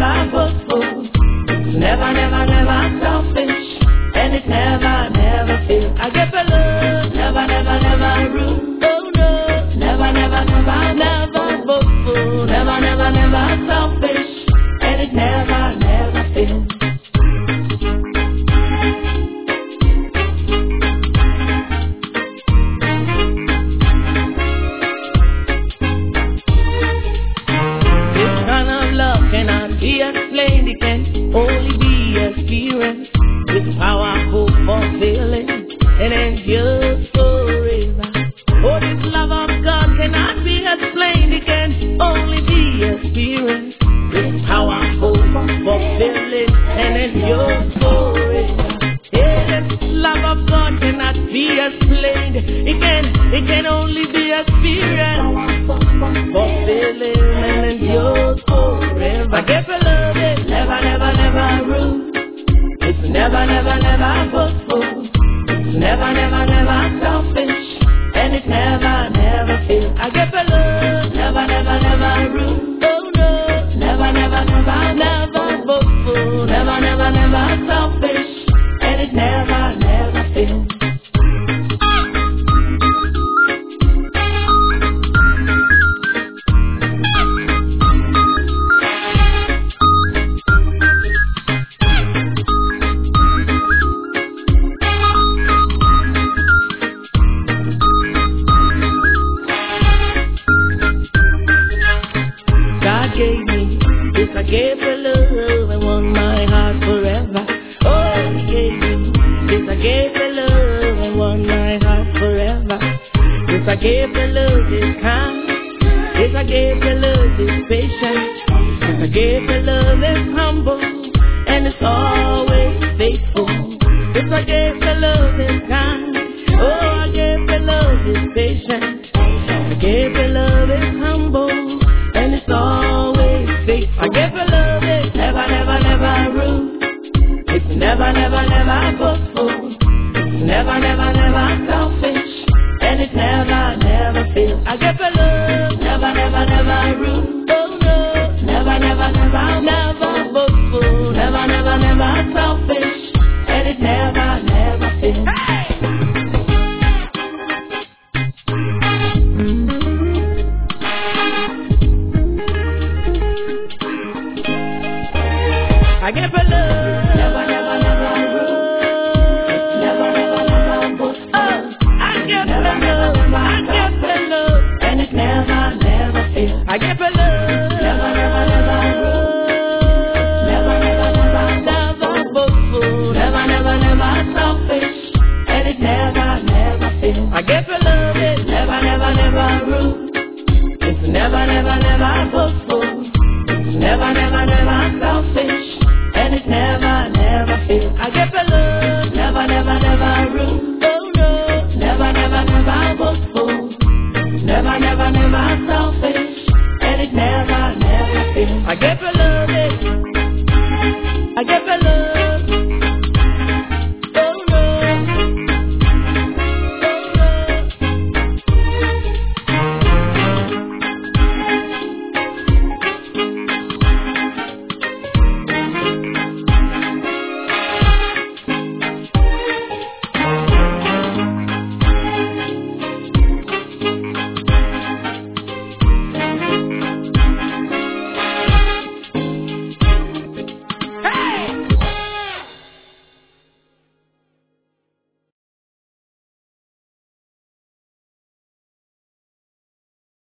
never boastful. It's never, never, never selfish. And it's never, never feel. I get the love, never, never, never rude. Oh no, never, never, never, never boastful. Never, never, never selfish. And it's never, never feel. This kind of love cannot be explained. It can only be experienced. It's powerful, fulfilling, and endures forever. Oh, this love of God cannot be explained. It can only be experienced. It's powerful, fulfilling, and endures forever. Yeah, this love of God cannot be explained. It can only be experienced. Fulfilling and endures forever. I guess I love it. Never, never, never rude. It's never, never, never boastful. It's never, never, never selfish. And it's never, never feel. I get the love. Never, never, never rude. Oh no. Never, never, never, never boastful. Never, never, never selfish. And it's never, never feel. I gave her love and won my heart forever. Oh, he gave me this. I gave her love and won my heart forever. Yes, I gave her love this kind. Yes, I gave her love this patient. Yes, I gave her love this humble, and it's always faithful. Yes, I gave her love this kind. Oh, I gave her love this patient. I gave her love this humble, and it's always faithful. I gave her love it, never, never, never rude. It's never, never, never boastful. It's never, never, never selfish. And it's never, never feel. I gave her love, never, never, never rude. Oh no, never, never, never, never boastful. Never, never, never selfish. And it's never, never feel. Hey! I give her love, never, never, never rude. Never, never, never boastful. I give her love, I give her love, and it's never, never feel. I give her love, never, never, never rude. Never, never, never, never boastful. Never, never, never selfish, and it's never, never feel. I give her love, it never, never, never rude. It's never, never, never boastful.